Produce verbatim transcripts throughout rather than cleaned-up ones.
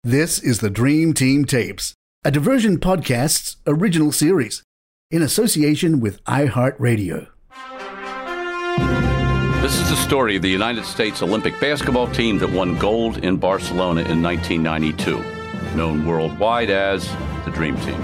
This is the Dream Team Tapes, a Diversion Podcast's original series, in association with iHeartRadio. This is the story of the United States Olympic basketball team that won gold in Barcelona in nineteen ninety-two, known worldwide as the Dream Team.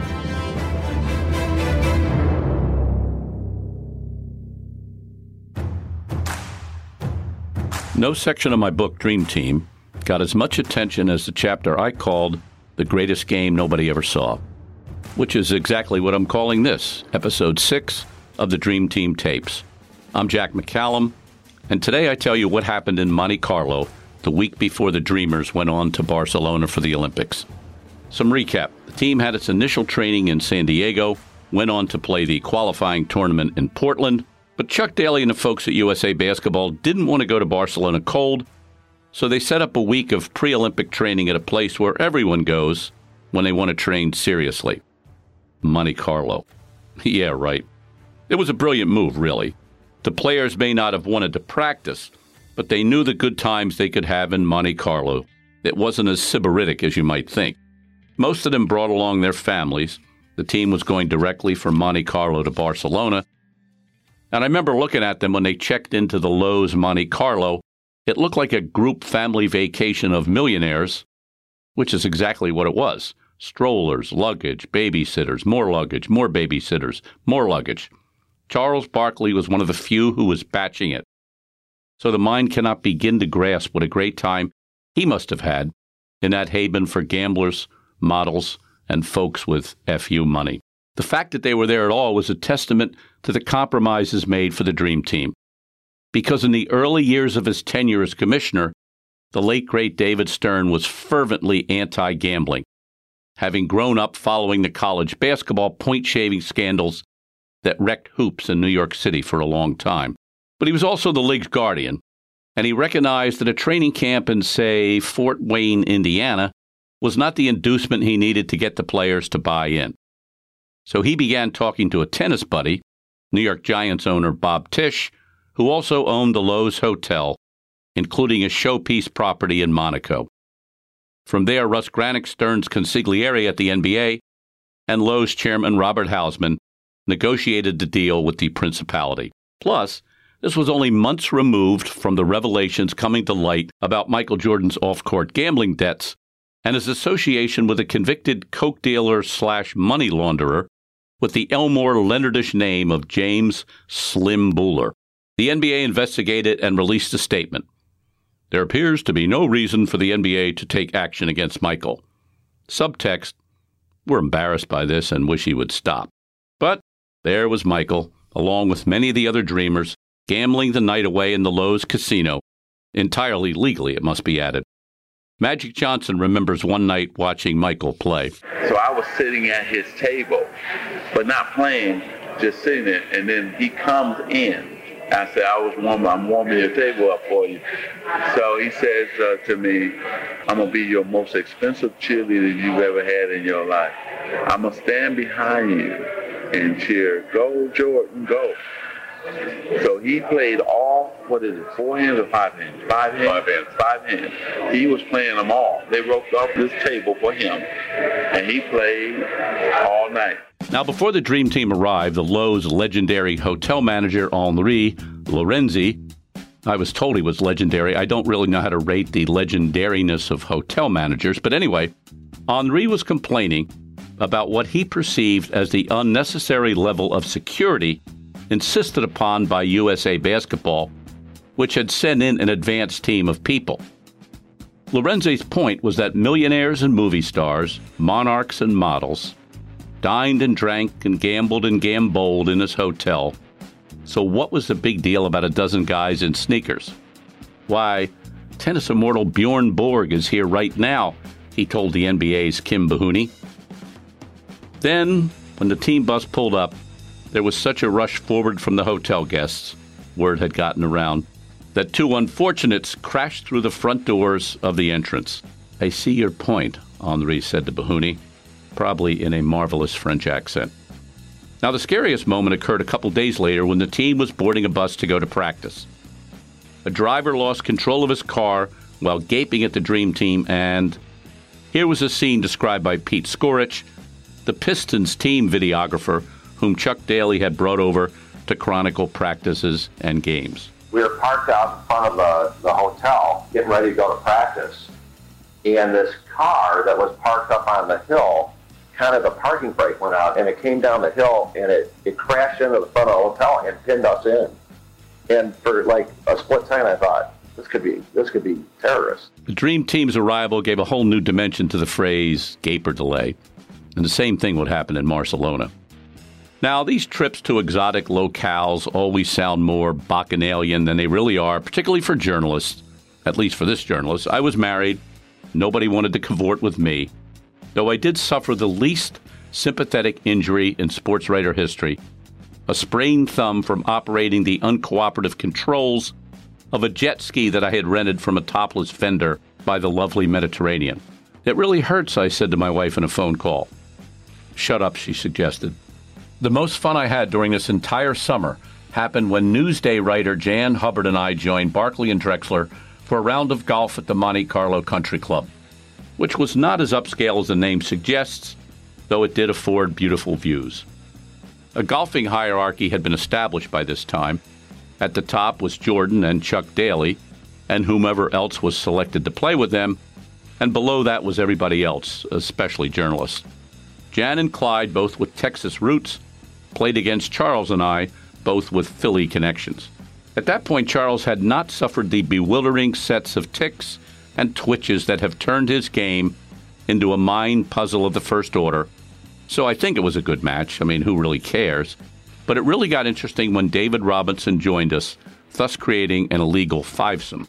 No section of my book, Dream Team, got as much attention as the chapter I called The Greatest Game Nobody Ever Saw, which is exactly what I'm calling this, episode six of the Dream Team Tapes. I'm Jack McCallum, and today I tell you what happened in Monte Carlo the week before the Dreamers went on to Barcelona for the Olympics. Some recap. The team had its initial training in San Diego, went on to play the qualifying tournament in Portland, but Chuck Daly and the folks at U S A Basketball didn't want to go to Barcelona cold, so they set up a week of pre-Olympic training at a place where everyone goes when they want to train seriously. Monte Carlo. Yeah, right. It was a brilliant move, really. The players may not have wanted to practice, but they knew the good times they could have in Monte Carlo. It wasn't as sybaritic as you might think. Most of them brought along their families. The team was going directly from Monte Carlo to Barcelona. And I remember looking at them when they checked into the Loews Monte Carlo. It looked like a group family vacation of millionaires, which is exactly what it was. Strollers, luggage, babysitters, more luggage, more babysitters, more luggage. Charles Barkley was one of the few who was batching it. So the mind cannot begin to grasp what a great time he must have had in that haven for gamblers, models, and folks with F U money. The fact that they were there at all was a testament to the compromises made for the Dream Team. Because in the early years of his tenure as commissioner, the late, great David Stern was fervently anti-gambling, having grown up following the college basketball point-shaving scandals that wrecked hoops in New York City for a long time. But he was also the league's guardian, and he recognized that a training camp in, say, Fort Wayne, Indiana, was not the inducement he needed to get the players to buy in. So he began talking to a tennis buddy, New York Giants owner Bob Tisch, who also owned the Loews Hotel, including a showpiece property in Monaco. From there, Russ Granick, Stern's consigliere at the N B A, and Loews chairman Robert Hausman negotiated the deal with the principality. Plus, this was only months removed from the revelations coming to light about Michael Jordan's off-court gambling debts and his association with a convicted coke dealer slash money launderer with the Elmore Leonardish name of James Slim Buller. The N B A investigated and released a statement. There appears to be no reason for the N B A to take action against Michael. Subtext, we're embarrassed by this and wish he would stop. But there was Michael, along with many of the other Dreamers, gambling the night away in the Loews Casino, entirely legally, it must be added. Magic Johnson remembers one night watching Michael play. So I was sitting at his table, but not playing, just sitting there, and then he comes in. I said, I was warming, I'm warming your table up for you. So he says uh, to me, I'm going to be your most expensive cheerleader you've ever had in your life. I'm going to stand behind you and cheer, go Jordan, go. So he played all, what is it, four hands or five hands? Five hands? Five hands. Five hands. He was playing them all. They roped off this table for him, and he played all night. Now, before the Dream Team arrived, the Loews legendary hotel manager, Henri Lorenzi, I was told he was legendary. I don't really know how to rate the legendariness of hotel managers, but anyway, Henri was complaining about what he perceived as the unnecessary level of security insisted upon by U S A Basketball, which had sent in an advanced team of people. Lorenzi's point was that millionaires and movie stars, monarchs and models, dined and drank and gambled and gamboled in his hotel. So what was the big deal about a dozen guys in sneakers? Why, tennis immortal Bjorn Borg is here right now, he told the N B A's Kim Bahuni. Then, when the team bus pulled up, there was such a rush forward from the hotel guests, word had gotten around, that two unfortunates crashed through the front doors of the entrance. I see your point, Henri said to Bahuni, probably in a marvelous French accent. Now, the scariest moment occurred a couple days later when the team was boarding a bus to go to practice. A driver lost control of his car while gaping at the Dream Team and Here was a scene described by Pete Skorich, the Pistons team videographer whom Chuck Daly had brought over to chronicle practices and games. We were parked out in front of the, the hotel, getting ready to go to practice. And this car that was parked up on the hill, kind of the parking brake went out, and it came down the hill, and it, it crashed into the front of the hotel and pinned us in. And for like a split second, I thought, this could be this could be terrorists. The Dream Team's arrival gave a whole new dimension to the phrase gape or delay. And the same thing would happen in Barcelona. Now, these trips to exotic locales always sound more bacchanalian than they really are, particularly for journalists, at least for this journalist. I was married. Nobody wanted to cavort with me, though I did suffer the least sympathetic injury in sports writer history, a sprained thumb from operating the uncooperative controls of a jet ski that I had rented from a topless vendor by the lovely Mediterranean. It really hurts, I said to my wife in a phone call. Shut up, she suggested. The most fun I had during this entire summer happened when Newsday writer Jan Hubbard and I joined Barkley and Drexler for a round of golf at the Monte Carlo Country Club, which was not as upscale as the name suggests, though it did afford beautiful views. A golfing hierarchy had been established by this time. At the top was Jordan and Chuck Daly, and whomever else was selected to play with them, and below that was everybody else, especially journalists. Jan and Clyde, both with Texas roots, played against Charles and I, both with Philly connections. At that point, Charles had not suffered the bewildering sets of tics and twitches that have turned his game into a mind puzzle of the first order. So I think it was a good match. I mean, who really cares? But it really got interesting when David Robinson joined us, thus creating an illegal fivesome.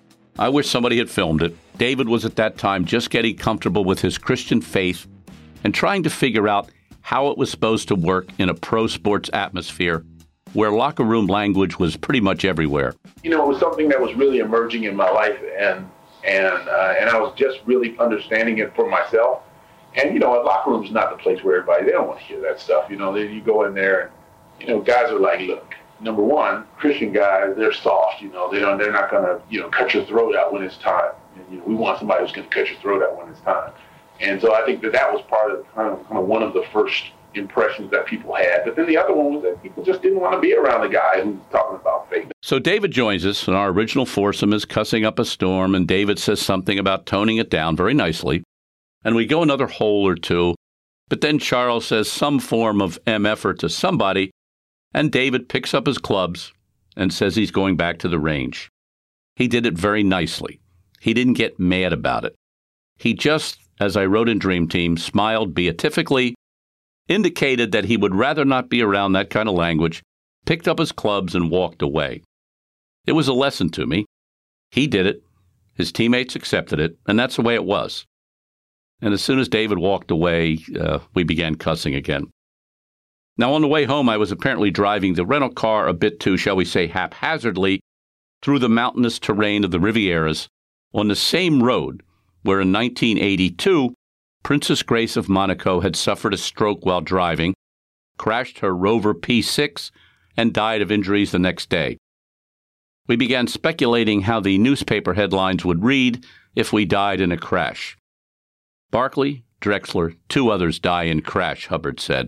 I wish somebody had filmed it. David was at that time just getting comfortable with his Christian faith and trying to figure out how it was supposed to work in a pro sports atmosphere where locker room language was pretty much everywhere. You know, it was something that was really emerging in my life, and and uh, and I was just really understanding it for myself. And, you know, a locker room is not the place where everybody, they don't want to hear that stuff. You know, they, you go in there and, you know, guys are like, look, number one, Christian guys, they're soft, you know, they don't, they're not going to, you know, cut your throat out when it's time. And, you know, we want somebody who's going to cut your throat out when it's time. And so I think that that was part of kind of, kind of one of the first impressions that people had. But then the other one was that people just didn't want to be around the guy who's talking about faith. So David joins us, and our original foursome is cussing up a storm, and David says something about toning it down very nicely. And we go another hole or two, but then Charles says some form of M F-er to somebody, and David picks up his clubs and says he's going back to the range. He did it very nicely. He didn't get mad about it. He just, as I wrote in Dream Team, smiled beatifically, indicated that he would rather not be around that kind of language, picked up his clubs, and walked away. It was a lesson to me. He did it. His teammates accepted it, and that's the way it was. And as soon as David walked away, uh, we began cussing again. Now, on the way home, I was apparently driving the rental car a bit too, shall we say, haphazardly through the mountainous terrain of the Rivieras on the same road where in nineteen eighty-two, Princess Grace of Monaco had suffered a stroke while driving, crashed her Rover P six, and died of injuries the next day. We began speculating how the newspaper headlines would read if we died in a crash. Barkley, Drexler, two others die in crash, Hubbard said.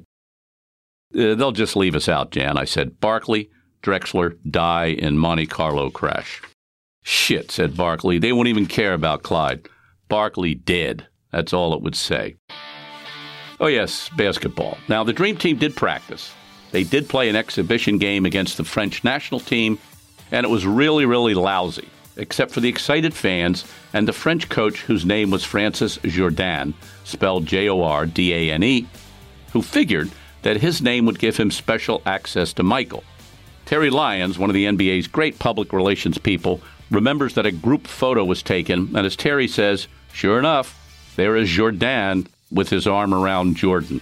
Uh, they'll just leave us out, Jan. I said, Barkley, Drexler, die in Monte Carlo crash. Shit, said Barkley. They won't even care about Clyde. Barkley dead. That's all it would say. Oh, yes, basketball. Now, the Dream Team did practice. They did play an exhibition game against the French national team, and it was really, really lousy, except for the excited fans and the French coach whose name was Francis Jourdan, spelled J O R D A N E, who figured that his name would give him special access to Michael. Terry Lyons, one of the N B A's great public relations people, remembers that a group photo was taken, and as Terry says, sure enough, there is Jourdan with his arm around Jordan.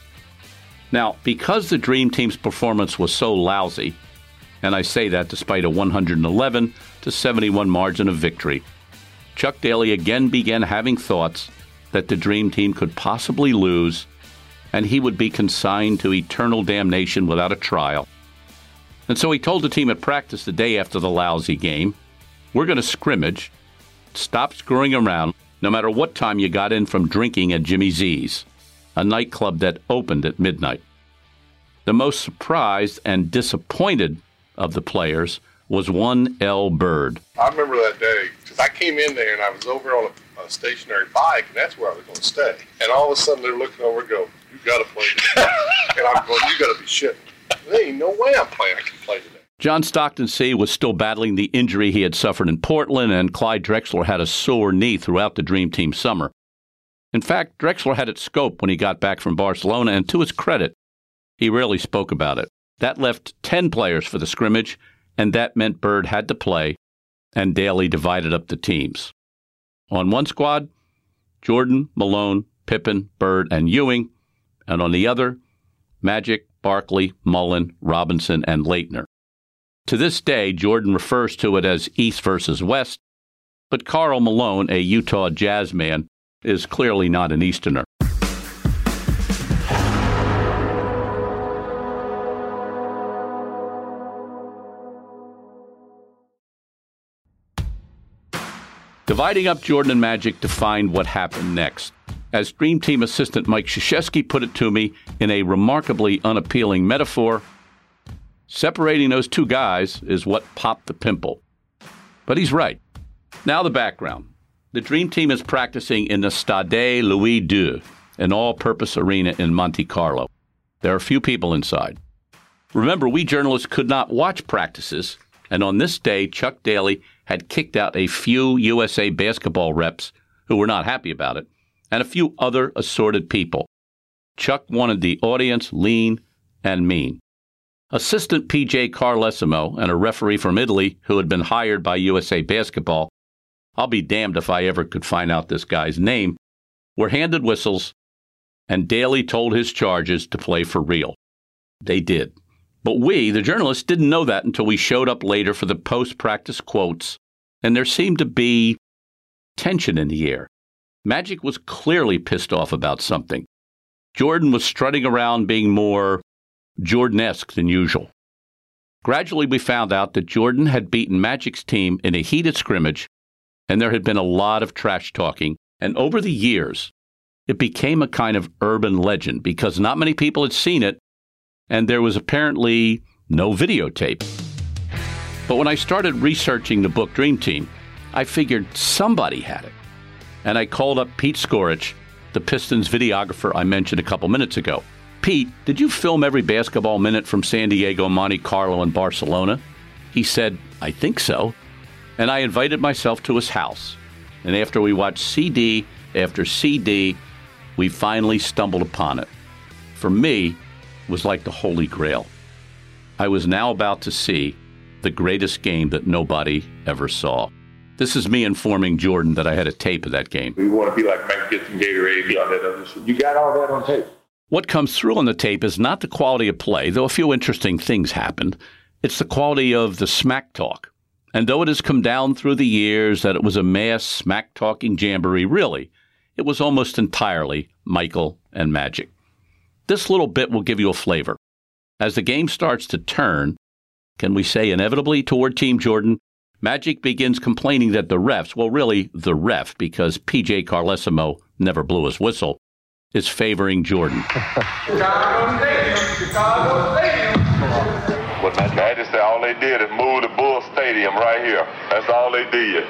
Now, because the Dream Team's performance was so lousy, and I say that despite a one hundred eleven to seventy-one margin of victory, Chuck Daly again began having thoughts that the Dream Team could possibly lose, and he would be consigned to eternal damnation without a trial. And so he told the team at practice the day after the lousy game, we're going to scrimmage, stop screwing around, no matter what time you got in from drinking at Jimmy Z's, a nightclub that opened at midnight. The most surprised and disappointed of the players was one L. Bird. I remember that day because I came in there and I was over on a, a stationary bike, and that's where I was going to stay. And all of a sudden they're looking over and go, "You got to play today." And I'm going, "You got to be shitting. There ain't no way I'm playing. I can play today." John Stockton C. was still battling the injury he had suffered in Portland, and Clyde Drexler had a sore knee throughout the Dream Team summer. In fact, Drexler had it scoped when he got back from Barcelona, and to his credit, he rarely spoke about it. That left ten players for the scrimmage, and that meant Bird had to play, and Daly divided up the teams. On one squad, Jordan, Malone, Pippen, Bird, and Ewing, and on the other, Magic, Barkley, Mullen, Robinson, and Leitner. To this day, Jordan refers to it as East versus West, but Karl Malone, a Utah Jazz man, is clearly not an Easterner. Dividing up Jordan and Magic defined what happened next. As Dream Team assistant Mike Krzyzewski put it to me in a remarkably unappealing metaphor, separating those two guys is what popped the pimple. But he's right. Now the background. The Dream Team is practicing in the Stade Louis the Second, an all-purpose arena in Monte Carlo. There are few people inside. Remember, we journalists could not watch practices, and on this day, Chuck Daly had kicked out a few U S A basketball reps who were not happy about it, and a few other assorted people. Chuck wanted the audience lean and mean. Assistant P J Carlesimo and a referee from Italy who had been hired by U S A Basketball, I'll be damned if I ever could find out this guy's name, were handed whistles, and Daly told his charges to play for real. They did. But we, the journalists, didn't know that until we showed up later for the post-practice quotes, and there seemed to be tension in the air. Magic was clearly pissed off about something. Jordan was strutting around being more Jordan-esque than usual. Gradually, we found out that Jordan had beaten Magic's team in a heated scrimmage, and there had been a lot of trash talking, and over the years, it became a kind of urban legend because not many people had seen it, and there was apparently no videotape. But when I started researching the book Dream Team, I figured somebody had it. And I called up Pete Skorich, the Pistons videographer I mentioned a couple minutes ago. Pete, did you film every basketball minute from San Diego, Monte Carlo, and Barcelona? He said, I think so. And I invited myself to his house. And after we watched C D after C D, we finally stumbled upon it. For me, it was like the Holy Grail. I was now about to see the greatest game that nobody ever saw. This is me informing Jordan that I had a tape of that game. We want to be like Mike, get some Gatorade, be on that other shit. You got all that on tape. What comes through on the tape is not the quality of play, though a few interesting things happened. It's the quality of the smack talk. And though it has come down through the years that it was a mass smack-talking jamboree, really, it was almost entirely Michael and Magic. This little bit will give you a flavor. As the game starts to turn, can we say inevitably toward Team Jordan, Magic begins complaining that the refs, well, really the ref, because P J Carlesimo never blew his whistle, is favoring Jordan. Chicago Stadium, Chicago Stadium. But I just said all they did is move the Bull Stadium right here. That's all they did.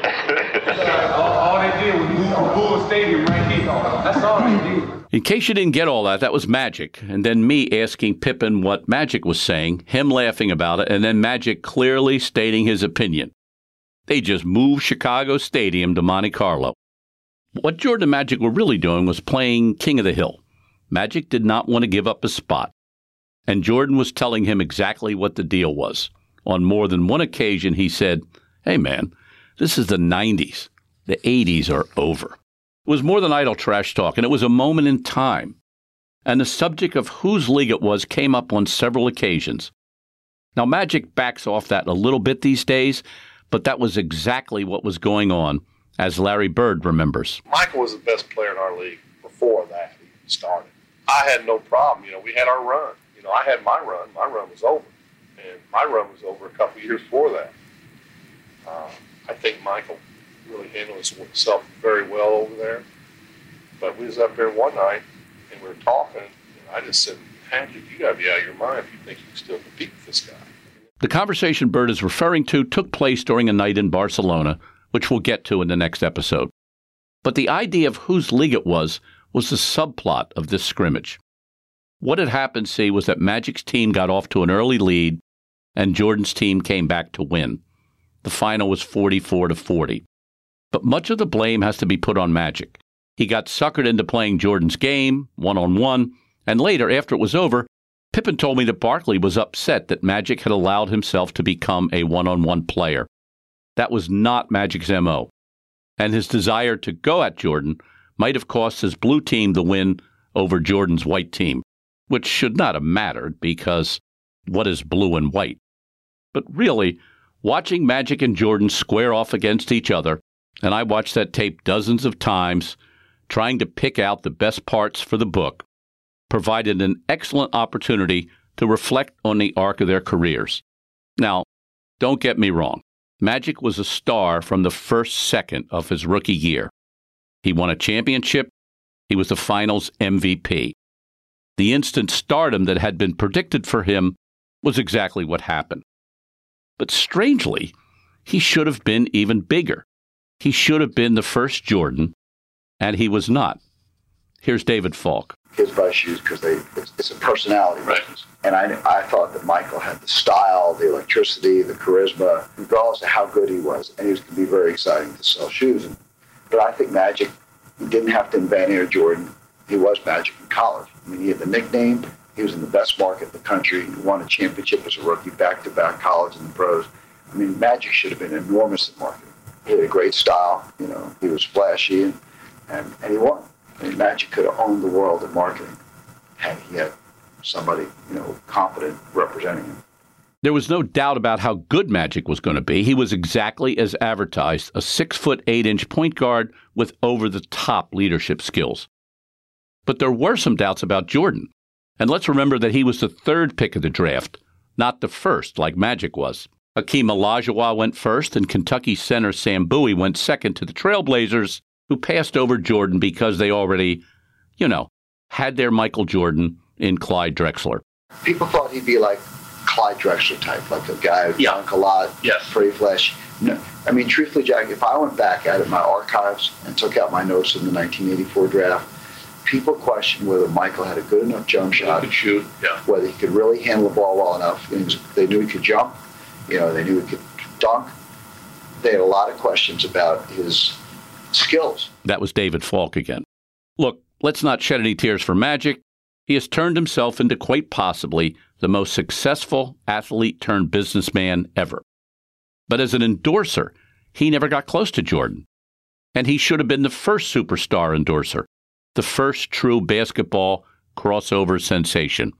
all, all they did was move the Bull Stadium right here. That's all they did. In case you didn't get all that, that was Magic. And then me asking Pippen what Magic was saying, him laughing about it, and then Magic clearly stating his opinion. They just moved Chicago Stadium to Monte Carlo. What Jordan and Magic were really doing was playing King of the Hill. Magic did not want to give up his spot. And Jordan was telling him exactly what the deal was. On more than one occasion, he said, hey, man, this is the nineties. The eighties are over. It was more than idle trash talk, and it was a moment in time. And the subject of whose league it was came up on several occasions. Now, Magic backs off that a little bit these days, but that was exactly what was going on, as Larry Bird remembers. Michael was the best player in our league before that even started. I had no problem. You know, we had our run. You know, I had my run. My run was over. And my run was over a couple of years before that. Uh, I think Michael really handled himself very well over there. But we was up there one night, and we were talking, and I just said, Patrick, you got to be out of your mind if you think you can still compete with this guy. The conversation Bert is referring to took place during a night in Barcelona, which we'll get to in the next episode. But the idea of whose league it was was the subplot of this scrimmage. What had happened, see, was that Magic's team got off to an early lead, and Jordan's team came back to win. The final was forty-four to forty. But much of the blame has to be put on Magic. He got suckered into playing Jordan's game, one-on-one, and later, after it was over, Pippen told me that Barkley was upset that Magic had allowed himself to become a one-on-one player. That was not Magic's M O, and his desire to go at Jordan might have cost his blue team the win over Jordan's white team, which should not have mattered because what is blue and white? But really, watching Magic and Jordan square off against each other, and I watched that tape dozens of times, trying to pick out the best parts for the book, provided an excellent opportunity to reflect on the arc of their careers. Now, don't get me wrong. Magic was a star from the first second of his rookie year. He won a championship. He was the finals M V P. The instant stardom that had been predicted for him was exactly what happened. But strangely, he should have been even bigger. He should have been the first Jordan, and he was not. Here's David Falk. His best shoes because they it's, it's a personality business. And I I thought that Michael had the style, the electricity, the charisma, regardless of how good he was, and he was going to be very exciting to sell shoes. And, but I think Magic, he didn't have to invent Air Jordan. He was Magic in college. I mean, he had the nickname. He was in the best market in the country. He won a championship as a rookie, back-to-back college and the pros. I mean, Magic should have been enormous in marketing. He had a great style. You know, he was flashy, and and, and he won. I mean, Magic could have owned the world in marketing had he had somebody, you know, competent representing him. There was no doubt about how good Magic was going to be. He was exactly as advertised, a six foot eight inch point guard with over-the-top leadership skills. But there were some doubts about Jordan. And let's remember that he was the third pick of the draft, not the first like Magic was. Hakeem Olajuwon went first, and Kentucky center Sam Bowie went second to the Trailblazers, who passed over Jordan because they already, you know, had their Michael Jordan in Clyde Drexler. People thought he'd be like Clyde Drexler type, like a guy who Yeah. dunk a lot, Yes. pretty flashy. No, I mean, truthfully, Jack, if I went back out of my archives and took out my notes in the nineteen eighty-four draft, people questioned whether Michael had a good enough jump shot, He could shoot, yeah. whether he could really handle the ball well enough. He was- They knew he could jump, you know, they knew he could dunk. They had a lot of questions about his skills. That was David Falk again. Look, let's not shed any tears for Magic. He has turned himself into quite possibly the most successful athlete turned businessman ever. But as an endorser, he never got close to Jordan. And he should have been the first superstar endorser, the first true basketball crossover sensation.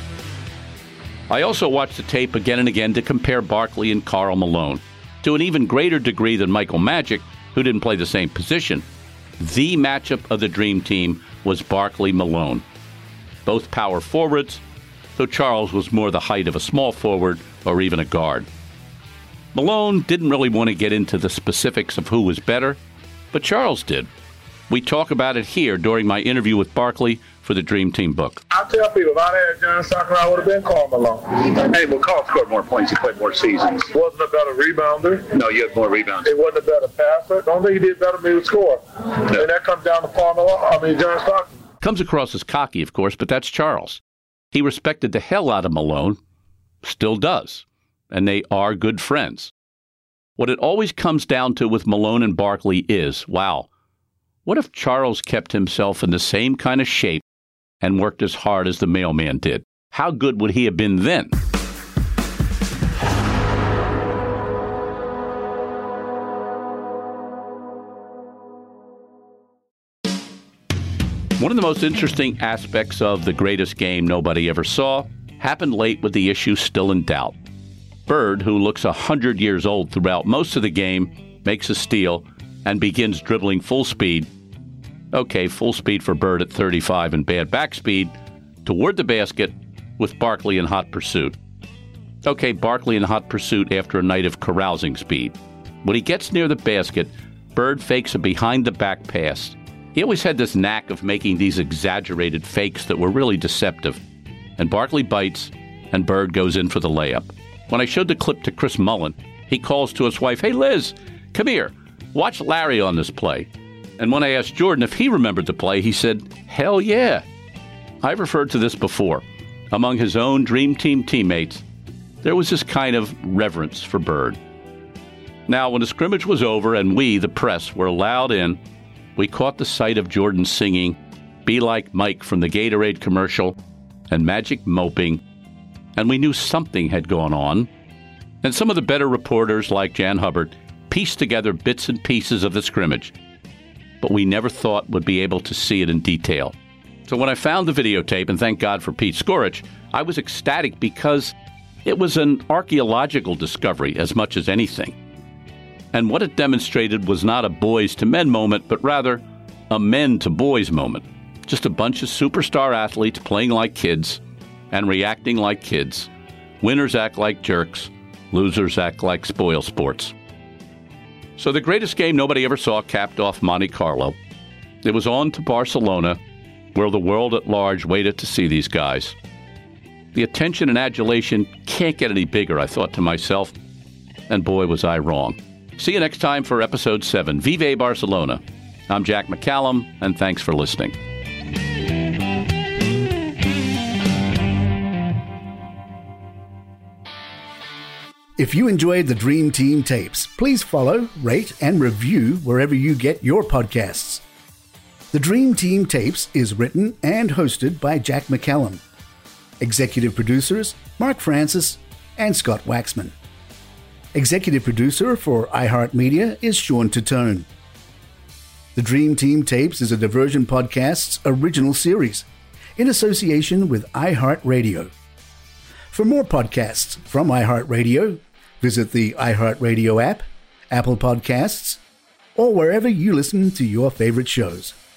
I also watched the tape again and again to compare Barkley and Karl Malone. To an even greater degree than Michael Magic, who didn't play the same position, the matchup of the Dream Team was Barkley-Malone. Both power forwards, though Charles was more the height of a small forward or even a guard. Malone didn't really want to get into the specifics of who was better, but Charles did. We talk about it here during my interview with Barkley for the Dream Team book. I tell people, if I had John Stockton, I would have been Karl Malone. Hey, well, Karl scored more points. He played more seasons. Wasn't a better rebounder. No, you had more rebounds. He wasn't a better passer. The only thing he did better than me was score. And that comes down to Karl Malone. I mean, John Stockton. Comes across as cocky, of course, but that's Charles. He respected the hell out of Malone, still does, and they are good friends. What it always comes down to with Malone and Barkley is, wow, what if Charles kept himself in the same kind of shape and worked as hard as the mailman did? How good would he have been then? One of the most interesting aspects of The Greatest Game Nobody Ever Saw happened late with the issue still in doubt. Bird, who looks one hundred years old throughout most of the game, makes a steal and begins dribbling full speed. Okay, full speed for Bird at thirty-five and bad back speed toward the basket with Barkley in hot pursuit. Okay, Barkley in hot pursuit after a night of carousing speed. When he gets near the basket, Bird fakes a behind-the-back pass. He always had this knack of making these exaggerated fakes that were really deceptive. And Barkley bites, and Bird goes in for the layup. When I showed the clip to Chris Mullen, he calls to his wife, "Hey, Liz, come here. Watch Larry on this play." And when I asked Jordan if he remembered the play, he said, "Hell yeah." I've referred to this before. Among his own Dream Team teammates, there was this kind of reverence for Bird. Now, when the scrimmage was over and we, the press, were allowed in, we caught the sight of Jordan singing "Be Like Mike" from the Gatorade commercial and Magic moping, and we knew something had gone on. And some of the better reporters, like Jan Hubbard, pieced together bits and pieces of the scrimmage, but we never thought would be able to see it in detail. So when I found the videotape, and thank God for Pete Skorich, I was ecstatic because it was an archaeological discovery as much as anything. And what it demonstrated was not a boys-to-men moment, but rather a men-to-boys moment. Just a bunch of superstar athletes playing like kids and reacting like kids. Winners act like jerks. Losers act like spoil sports. So the greatest game nobody ever saw capped off Monte Carlo. It was on to Barcelona, where the world at large waited to see these guys. The attention and adulation can't get any bigger, I thought to myself, and boy, was I wrong. See you next time for Episode seven, Vive Barcelona. I'm Jack McCallum, and thanks for listening. If you enjoyed the Dream Team tapes, please follow, rate, and review wherever you get your podcasts. The Dream Team tapes is written and hosted by Jack McCallum. Executive producers, Mark Francis and Scott Waxman. Executive producer for iHeartMedia is Sean Titone. The Dream Team tapes is a Diversion Podcast's original series in association with iHeartRadio. For more podcasts from iHeartRadio, visit the iHeartRadio app, Apple Podcasts, or wherever you listen to your favorite shows.